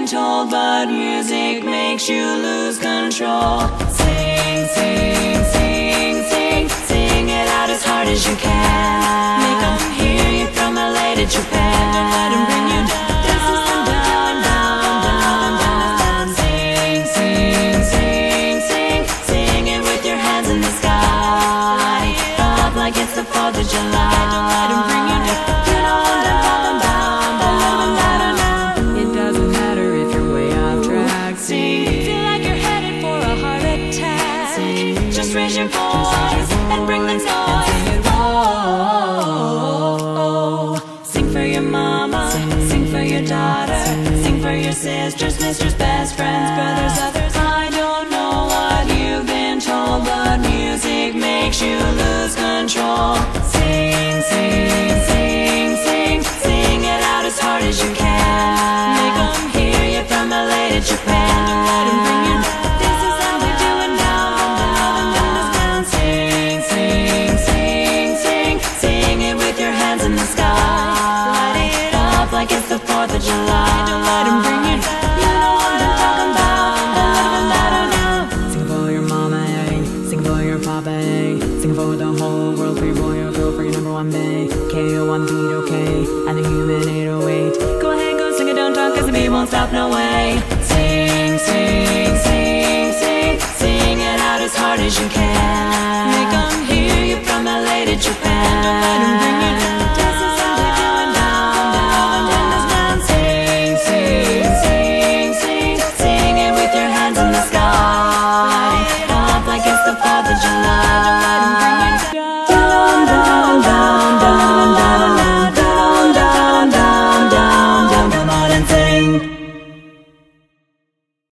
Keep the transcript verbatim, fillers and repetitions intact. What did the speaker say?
told, but music makes you lose control. Sing, sing, sing, sing, sing it out as hard as you can. Make 'em hear you from L A to Japan. Don't let 'em bring you down. This is how we down, down, down, down. Sing, sing, sing, sing, sing it with your hands in the sky. Up like it's the fourth of July. Don't let 'em bring you down. Just raise your voice and bring the noise. Oh, sing for your mama, sing for your daughter, sing for your sisters, misters, best friends, brothers, others. I don't know what you've been told, but music makes you lose control. Sing, sing, sing, sing, sing it out as hard as you can. Make 'em hear you from L A to Japan. Don't let 'em bring you down. Like it's the fourth of July. Don't let 'em bring you down. You know what I'm talking about. Sing for your mama, eh? Sing for your papa, eh? Sing for the whole world, for your boy or girl, for your number one bae. K O one beat, okay, and a human eight oh eight. Go ahead, go sing it, don't talk, 'cause the beat won't stop, no way. Sing, sing, sing, sing, sing it out as hard as you can. Make 'em